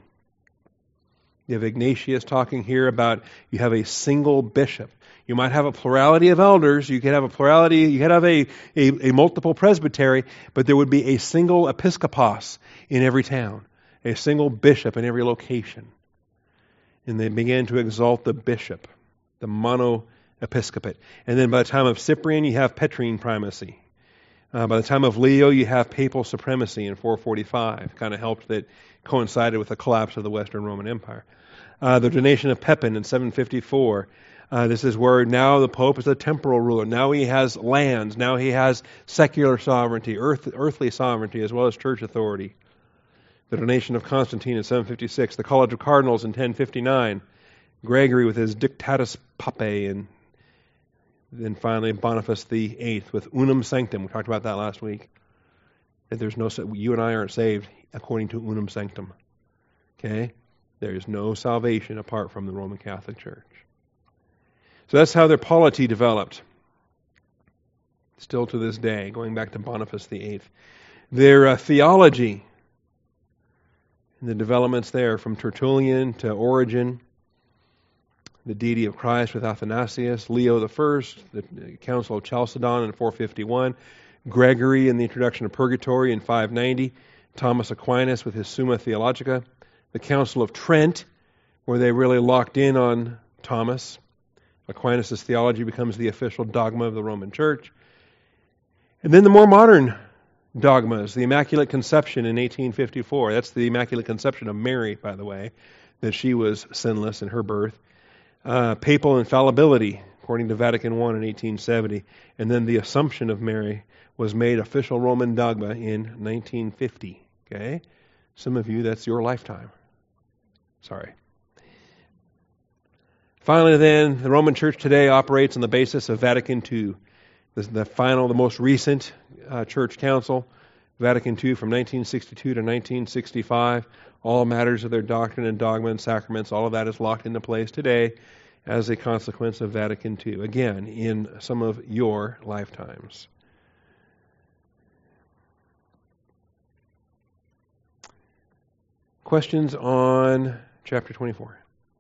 [SPEAKER 1] You have Ignatius talking here about you have a single bishop. You might have a plurality of elders. You could have a plurality. You could have a, a, a multiple presbytery, but there would be a single episkopos in every town, a single bishop in every location. And they began to exalt the bishop, the mono-episcopate. And then by the time of Cyprian, you have Petrine primacy. Uh, by the time of Leo, you have papal supremacy in four forty-five. Kind of helped that coincided with the collapse of the Western Roman Empire. Uh, the donation of Pepin in seven fifty-four. Uh, this is where now the Pope is a temporal ruler. Now he has lands. Now he has secular sovereignty, earth, earthly sovereignty, as well as church authority. The donation of Constantine in seven fifty-six. The College of Cardinals in ten fifty-nine. Gregory with his Dictatus Papae. And then finally Boniface the Eighth with Unum Sanctum. We talked about that last week. That there's no, you and I aren't saved according to Unum Sanctum. Okay? There is no salvation apart from the Roman Catholic Church. So that's how their polity developed. Still to this day, going back to Boniface the Eighth. Their uh, theology, and the developments there from Tertullian to Origen, the deity of Christ with Athanasius, Leo the First, the Council of Chalcedon in four fifty-one, Gregory in the introduction of Purgatory in five ninety, Thomas Aquinas with his Summa Theologica, the Council of Trent, where they really locked in on Thomas. Aquinas' theology becomes the official dogma of the Roman Church. And then the more modern dogmas, the Immaculate Conception in eighteen fifty-four. That's the Immaculate Conception of Mary, by the way, that she was sinless in her birth. Uh, papal infallibility, according to Vatican One in eighteen seventy. And then the Assumption of Mary was made official Roman dogma in nineteen fifty. Okay? Some of you, that's your lifetime. Sorry. Finally then, the Roman Church today operates on the basis of Vatican Two. The, the final, the most recent uh, church council, Vatican Two, from nineteen sixty-two to nineteen sixty-five, all matters of their doctrine and dogma and sacraments, all of that is locked into place today as a consequence of Vatican Two. Again, in some of your lifetimes. Questions on chapter twenty-four?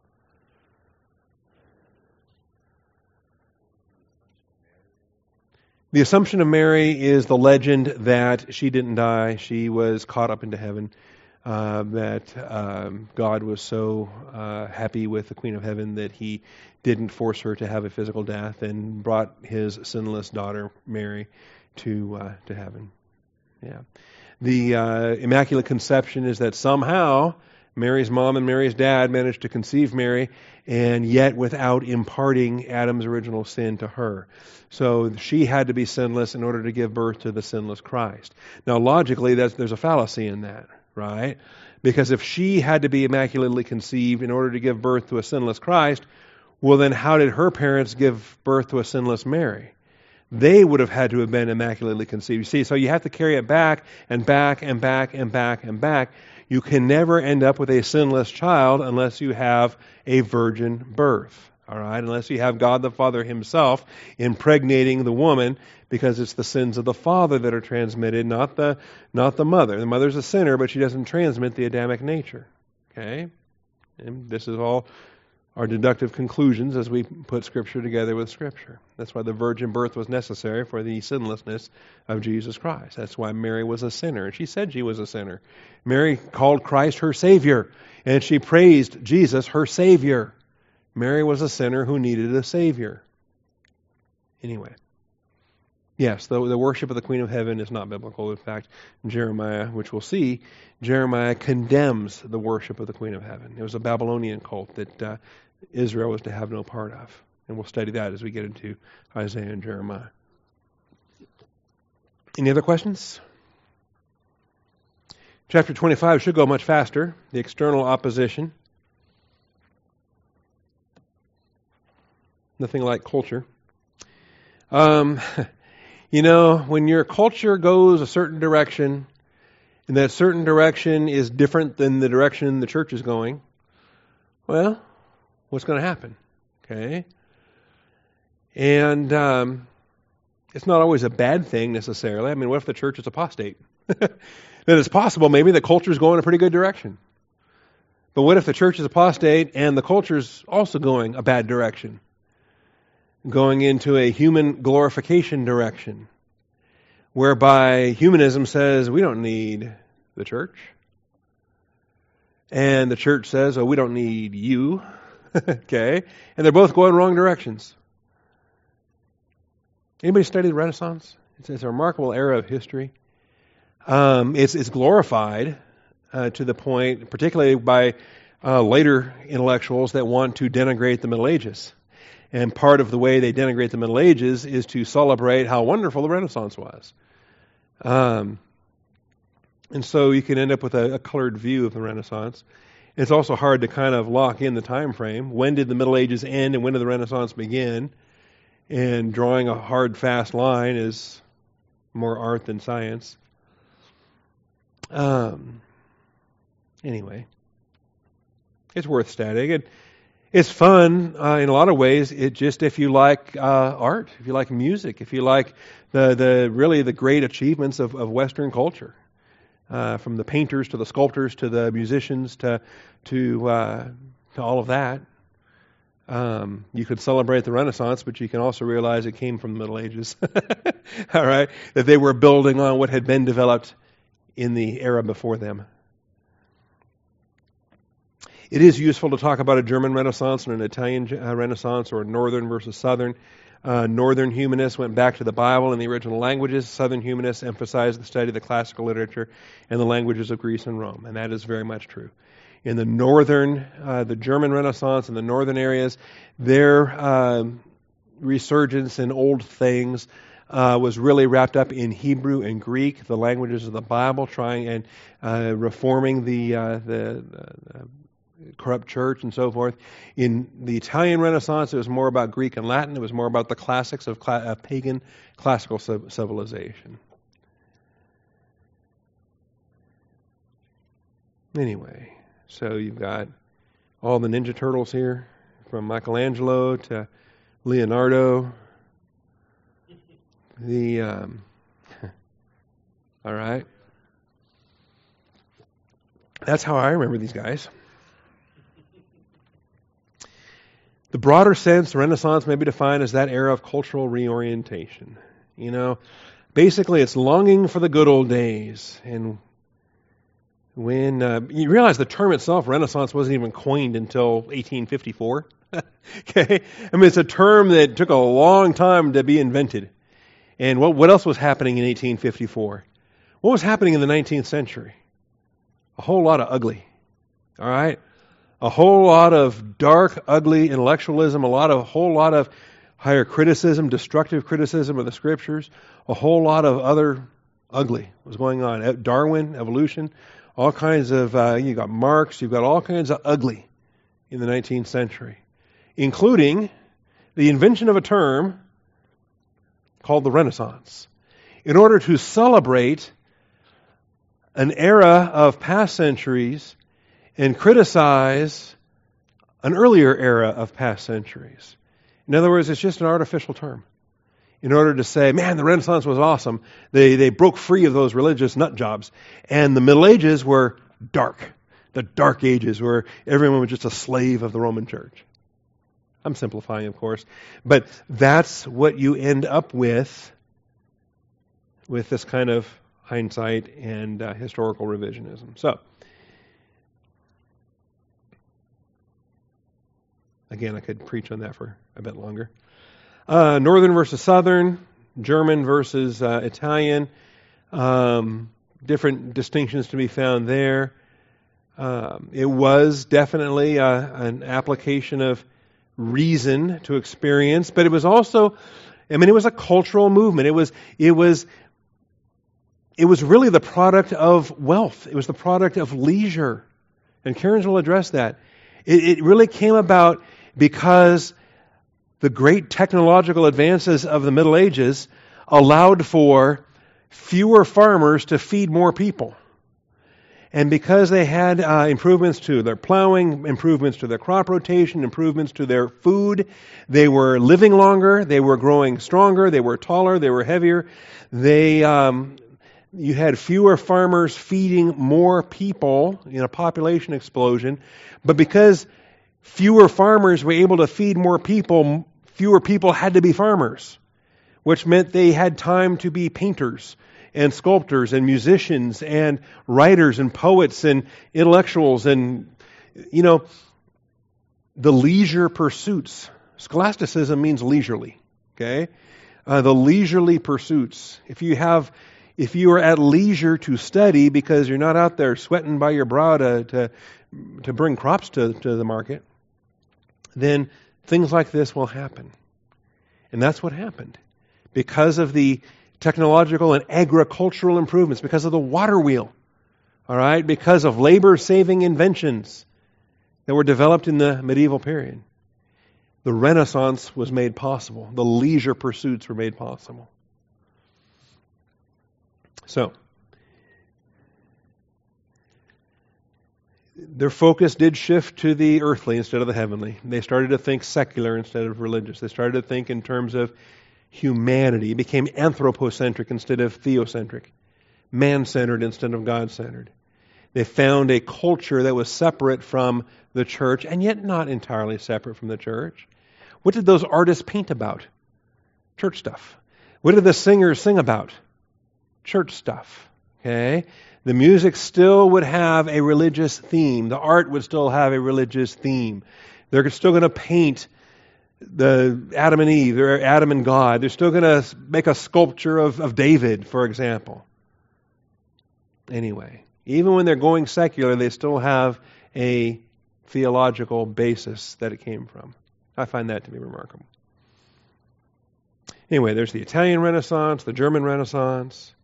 [SPEAKER 1] The Assumption of Mary is the legend that she didn't die. She was caught up into heaven. Uh, that um, God was so uh, happy with the Queen of Heaven that He didn't force her to have a physical death and brought His sinless daughter Mary to uh, to heaven. Yeah. The uh, Immaculate Conception is that somehow Mary's mom and Mary's dad managed to conceive Mary, and yet without imparting Adam's original sin to her. So she had to be sinless in order to give birth to the sinless Christ. Now, logically, that's, there's a fallacy in that, right? Because if she had to be immaculately conceived in order to give birth to a sinless Christ, well, then how did her parents give birth to a sinless Mary? They would have had to have been immaculately conceived. You see, so you have to carry it back and back and back and back and back. You can never end up with a sinless child unless you have a virgin birth. All right, unless you have God the Father Himself impregnating the woman, because it's the sins of the father that are transmitted, not the not the mother. The mother's a sinner, but she doesn't transmit the Adamic nature. Okay, and this is all our deductive conclusions as we put Scripture together with Scripture. That's why the virgin birth was necessary for the sinlessness of Jesus Christ. That's why Mary was a sinner, and she said she was a sinner. Mary called Christ her Savior, and she praised Jesus her Savior. Mary was a sinner who needed a Savior. Anyway, yes, the, the worship of the Queen of Heaven is not biblical. In fact, Jeremiah, which we'll see, Jeremiah condemns the worship of the Queen of Heaven. It was a Babylonian cult that uh, Israel was to have no part of. And we'll study that as we get into Isaiah and Jeremiah. Any other questions? Chapter twenty-five should go much faster. The external opposition. Nothing like culture. Um, you know, when your culture goes a certain direction, and that certain direction is different than the direction the church is going, well, what's going to happen? Okay? And um, it's not always a bad thing necessarily. I mean, what if the church is apostate? Then it's possible maybe the culture is going a pretty good direction. But what if the church is apostate and the culture is also going a bad direction? Going into a human glorification direction, whereby humanism says we don't need the church, and the church says, oh, we don't need you. Okay? And they're both going wrong directions. Anybody study the Renaissance? It's, it's a remarkable era of history. Um, it's, it's glorified uh, to the point, particularly by uh, later intellectuals that want to denigrate the Middle Ages. And part of the way they denigrate the Middle Ages is to celebrate how wonderful the Renaissance was. Um, and so you can end up with a, a colored view of the Renaissance. It's also hard to kind of lock in the time frame. When did the Middle Ages end and when did the Renaissance begin? And drawing a hard, fast line is more art than science. Um, anyway, it's worth studying. And it's fun uh, in a lot of ways. It just if you like uh, art, if you like music, if you like the the really the great achievements of, of Western culture, uh, from the painters to the sculptors to the musicians to to uh, to all of that. Um, you could celebrate the Renaissance, but you can also realize it came from the Middle Ages. All right, that they were building on what had been developed in the era before them. It is useful to talk about a German Renaissance and an Italian Renaissance, or Northern versus Southern. Uh, Northern humanists went back to the Bible and the original languages. Southern humanists emphasized the study of the classical literature and the languages of Greece and Rome, and that is very much true. In the Northern, uh, the German Renaissance in the northern areas, their uh, resurgence in old things uh, was really wrapped up in Hebrew and Greek, the languages of the Bible, trying and uh, reforming the uh, the uh, corrupt church and so forth. In the Italian Renaissance, it was more about Greek and Latin. It was more about the classics of, cla- of pagan classical civilization. Anyway, so you've got all the Ninja Turtles here, from Michelangelo to Leonardo. The um, all right, that's how I remember these guys. The broader sense, the Renaissance may be defined as that era of cultural reorientation. You know, basically, it's longing for the good old days. And when uh, you realize the term itself, Renaissance, wasn't even coined until eighteen fifty-four. Okay, I mean, it's a term that took a long time to be invented. And what what else was happening in eighteen fifty-four? What was happening in the nineteenth century? A whole lot of ugly. All right, a whole lot of dark, ugly intellectualism. A lot of a whole lot of higher criticism, destructive criticism of the Scriptures. A whole lot of other ugly was going on. Darwin, evolution. All kinds of, uh, you got Marx, you've got all kinds of ugly in the nineteenth century, including the invention of a term called the Renaissance, in order to celebrate an era of past centuries and criticize an earlier era of past centuries. In other words, it's just an artificial term. In order to say, man, the Renaissance was awesome. They they broke free of those religious nut jobs. And the Middle Ages were dark. The Dark Ages, where everyone was just a slave of the Roman Church. I'm simplifying, of course. But that's what you end up with, with this kind of hindsight and uh, historical revisionism. So, again, I could preach on that for a bit longer. Uh, Northern versus Southern, German versus uh, Italian, um, different distinctions to be found there. Um, it was definitely uh, an application of reason to experience, but it was also, I mean, it was a cultural movement. It was, it was, it was really the product of wealth. It was the product of leisure, and Cairns will address that. It, it really came about because the great technological advances of the Middle Ages allowed for fewer farmers to feed more people. And because they had uh, improvements to their plowing, improvements to their crop rotation, improvements to their food, they were living longer, they were growing stronger, they were taller, they were heavier. They, um, you had fewer farmers feeding more people in a population explosion. But because fewer farmers were able to feed more people, fewer people had to be farmers, which meant they had time to be painters and sculptors and musicians and writers and poets and intellectuals and, you know, the leisure pursuits. Scholasticism means leisurely, okay? Uh, the leisurely pursuits. If you have, if you are at leisure to study because you're not out there sweating by your brow to to, to bring crops to, to the market, then things like this will happen. And that's what happened. Because of the technological and agricultural improvements, because of the water wheel, all right, because of labor-saving inventions that were developed in the medieval period, the Renaissance was made possible. The leisure pursuits were made possible. So, their focus did shift to the earthly instead of the heavenly. They started to think secular instead of religious. They started to think in terms of humanity. It became anthropocentric instead of theocentric. Man-centered instead of God-centered. They found a culture that was separate from the church, and yet not entirely separate from the church. What did those artists paint about? Church stuff. What did the singers sing about? Church stuff. Okay? The music still would have a religious theme. The art would still have a religious theme. They're still going to paint the Adam and Eve, they're Adam and God. They're still going to make a sculpture of, of David, for example. Anyway, even when they're going secular, they still have a theological basis that it came from. I find that to be remarkable. Anyway, there's the Italian Renaissance, the German Renaissance,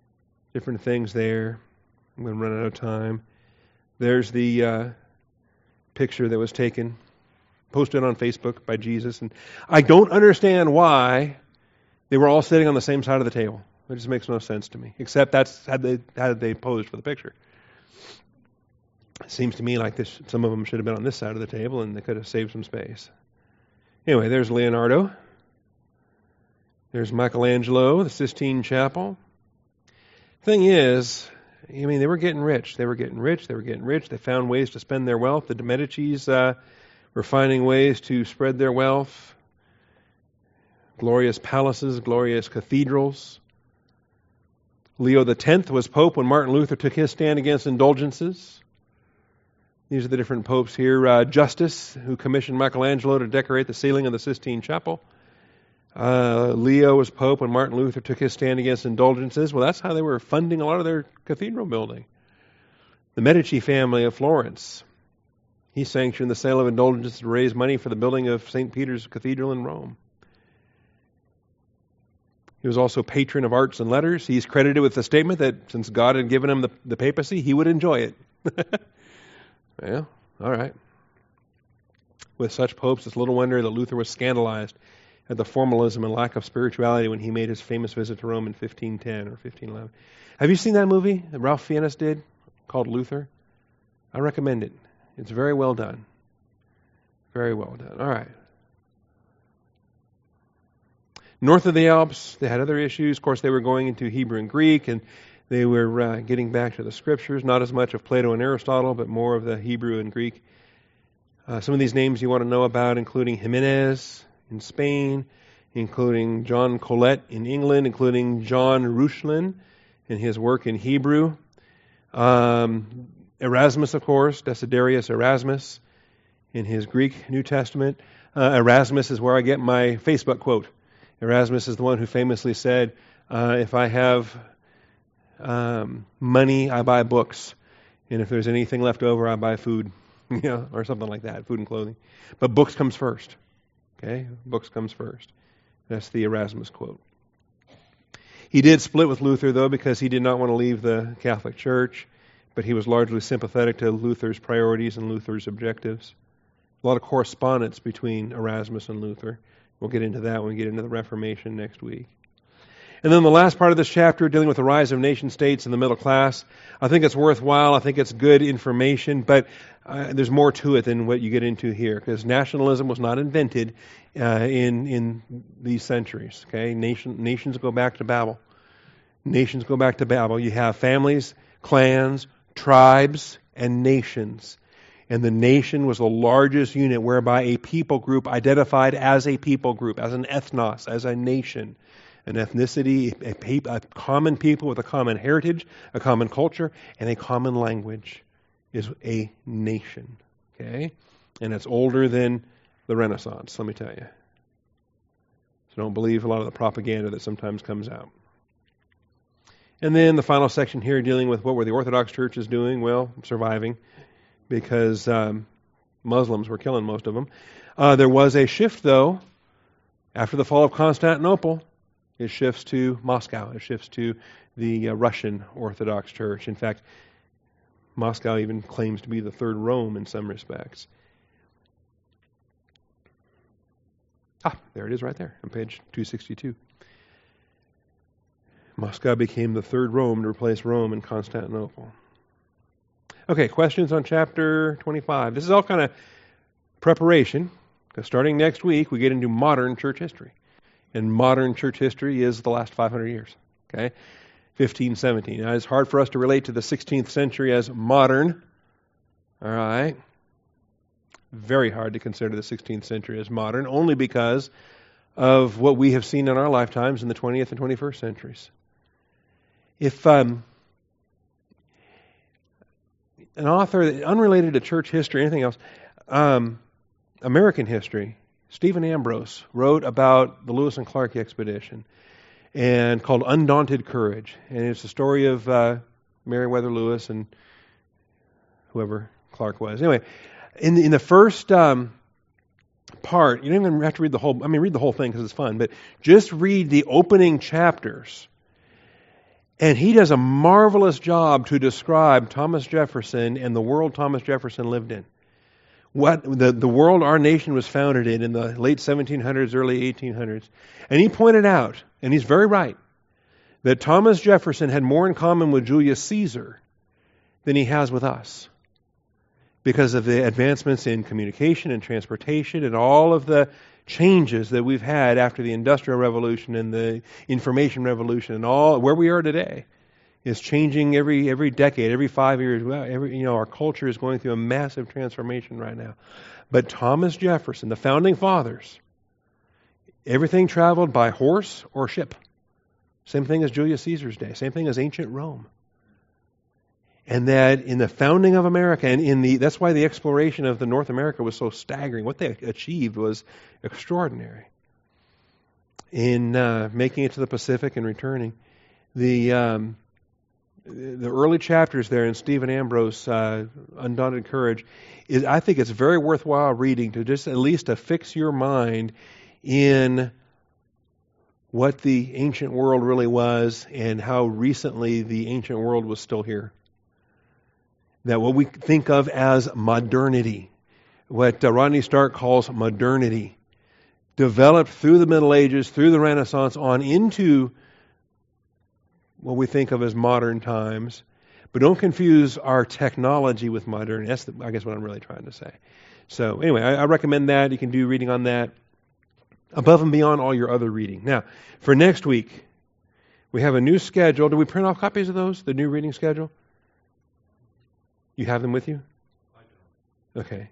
[SPEAKER 1] different things there. I'm going to run out of time. There's the uh, picture that was taken, posted on Facebook by Jesus. And I don't understand why they were all sitting on the same side of the table. It just makes no sense to me, except that's how they, how they posed for the picture. It seems to me like this, some of them should have been on this side of the table and they could have saved some space. Anyway, there's Leonardo. There's Michelangelo, the Sistine Chapel. Thing is, I mean, they were getting rich. They were getting rich. They were getting rich. They found ways to spend their wealth. The Medicis uh, were finding ways to spread their wealth. Glorious palaces, glorious cathedrals. Leo the tenth was Pope when Martin Luther took his stand against indulgences. These are the different popes here. Uh, Justus, who commissioned Michelangelo to decorate the ceiling of the Sistine Chapel. Uh, Leo was Pope when Martin Luther took his stand against indulgences. Well, that's how they were funding a lot of their cathedral building. The Medici family of Florence. He sanctioned the sale of indulgences to raise money for the building of Saint Peter's Cathedral in Rome. He was also patron of arts and letters. He's credited with the statement that since God had given him the, the papacy, he would enjoy it. Well, all right. With such popes, it's little wonder that Luther was scandalized at the formalism and lack of spirituality when he made his famous visit to Rome in fifteen ten or fifteen eleven. Have you seen that movie that Ralph Fiennes did called Luther? I recommend it. It's very well done. Very well done. All right. North of the Alps, they had other issues. Of course, they were going into Hebrew and Greek, and they were uh, getting back to the Scriptures, not as much of Plato and Aristotle, but more of the Hebrew and Greek. Uh, some of these names you want to know about, including Jimenez in Spain, including John Colet in England, including John Reuchlin in his work in Hebrew. Um, Erasmus, of course, Desiderius Erasmus in his Greek New Testament. Uh, Erasmus is where I get my Facebook quote. Erasmus is the one who famously said, uh, if I have um, money, I buy books. And if there's anything left over, I buy food, you know, or something like that, food and clothing. But books comes first. Okay? Books comes first. That's the Erasmus quote. He did split with Luther, though, because he did not want to leave the Catholic Church, but he was largely sympathetic to Luther's priorities and Luther's objectives. A lot of correspondence between Erasmus and Luther. We'll get into that when we get into the Reformation next week. And then the last part of this chapter, dealing with the rise of nation states and the middle class. I think it's worthwhile. I think it's good information, but uh, there's more to it than what you get into here, because nationalism was not invented uh, in in these centuries. Okay, Nation, nations go back to Babel. Nations go back to Babel. You have families, clans, tribes, and nations. And the nation was the largest unit whereby a people group identified as a people group, as an ethnos, as a nation, an ethnicity, a, a common people with a common heritage, a common culture, and a common language is a nation. Okay? And it's older than the Renaissance, let me tell you. So don't believe a lot of the propaganda that sometimes comes out. And then the final section here dealing with what were the Orthodox churches doing? Well, surviving, because um, Muslims were killing most of them. Uh, there was a shift, though, after the fall of Constantinople. It shifts to Moscow. It shifts to the uh, Russian Orthodox Church. In fact, Moscow even claims to be the third Rome in some respects. Ah, there it is right there on page two sixty-two. Moscow became the third Rome to replace Rome and Constantinople. Okay, questions on chapter twenty-five. This is all kind of preparation, because starting next week, we get into modern church history. And modern church history is the last five hundred years. Okay, fifteen seventeen. Now, it's hard for us to relate to the sixteenth century as modern. All right. Very hard to consider the sixteenth century as modern, only because of what we have seen in our lifetimes in the twentieth and twenty-first centuries. If um, an author, unrelated to church history, anything else, um, American history, Stephen Ambrose wrote about the Lewis and Clark expedition, and called Undaunted Courage. And it's the story of uh, Meriwether Lewis and whoever Clark was. Anyway, in the, in the first um, part, you don't even have to read the whole, I mean, read the whole thing because it's fun, but just read the opening chapters. And he does a marvelous job to describe Thomas Jefferson and the world Thomas Jefferson lived in. what the, the world our nation was founded in in the late seventeen hundreds, early eighteen hundreds. And he pointed out, and he's very right, that Thomas Jefferson had more in common with Julius Caesar than he has with us, because of the advancements in communication and transportation and all of the changes that we've had after the Industrial Revolution and the Information Revolution, and all where we are today is changing every every decade, every five years. Well, every you know our culture is going through a massive transformation right now. But Thomas Jefferson, the founding fathers, everything traveled by horse or ship. Same thing as Julius Caesar's day. Same thing as ancient Rome. And that in the founding of America, and in the that's why the exploration of the North America was so staggering. What they achieved was extraordinary. In uh, making it to the Pacific and returning, the um, the early chapters there in Stephen Ambrose, uh, Undaunted Courage, is I think it's very worthwhile reading to just at least to fix your mind in what the ancient world really was and how recently the ancient world was still here. That what we think of as modernity, what uh, Rodney Stark calls modernity, developed through the Middle Ages, through the Renaissance, on into what we think of as modern times. But don't confuse our technology with modernity. That's, the, I guess, what I'm really trying to say. So anyway, I, I recommend that. You can do reading on that above and beyond all your other reading. Now, for next week, we have a new schedule. Do we print off copies of those, the new reading schedule? You have them with you?
[SPEAKER 2] I don't.
[SPEAKER 1] Okay.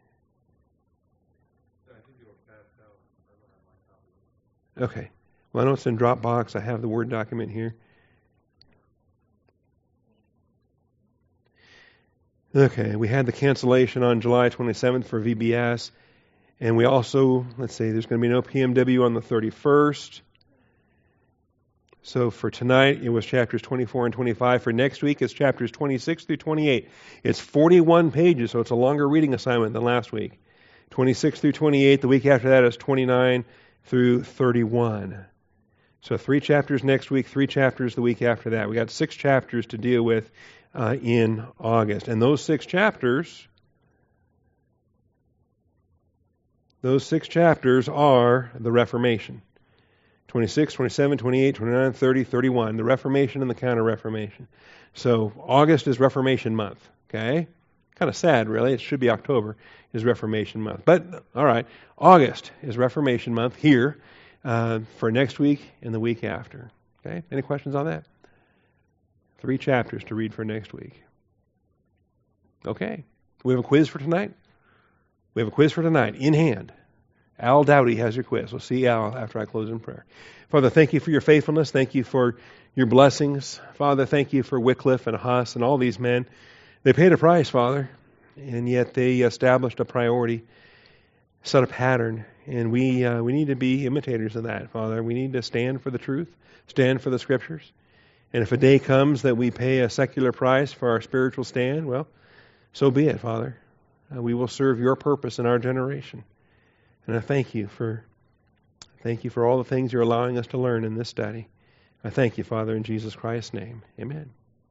[SPEAKER 2] I think it'll pass out. I don't have my copy.
[SPEAKER 1] Okay. Well, I know it's in Dropbox. I have the Word document here. Okay. We had the cancellation on July twenty-seventh for V B S. And we also, let's see, there's going to be no P M W on the thirty-first. So for tonight, it was chapters twenty-four and twenty-five. For next week, it's chapters twenty-six through twenty-eight. It's forty-one pages, so it's a longer reading assignment than last week. twenty-six through twenty-eight. The week after that is twenty-nine through thirty-one. So three chapters next week, three chapters the week after that. We got six chapters to deal with uh, in August. And those six chapters, those six chapters are the Reformation. twenty-six, twenty-seven, twenty-eight, twenty-nine, thirty, thirty-one. The Reformation and the Counter-Reformation. So August is Reformation month. Okay? Kind of sad, really. It should be October is Reformation month. But, all right, August is Reformation month here uh, for next week and the week after. Okay? Any questions on that? Three chapters to read for next week. Okay. We have a quiz for tonight? We have a quiz for tonight in hand. Al Dowdy has your quiz. We'll see Al after I close in prayer. Father, thank you for your faithfulness. Thank you for your blessings. Father, thank you for Wycliffe and Huss and all these men. They paid a price, Father, and yet they established a priority, set a pattern, and we uh, we need to be imitators of that, Father. We need to stand for the truth, stand for the Scriptures. And if a day comes that we pay a secular price for our spiritual stand, well, so be it, Father. Uh, we will serve your purpose in our generation. And I thank you for thank you for all the things you're allowing us to learn in this study. I thank you, Father, in Jesus Christ's name. Amen.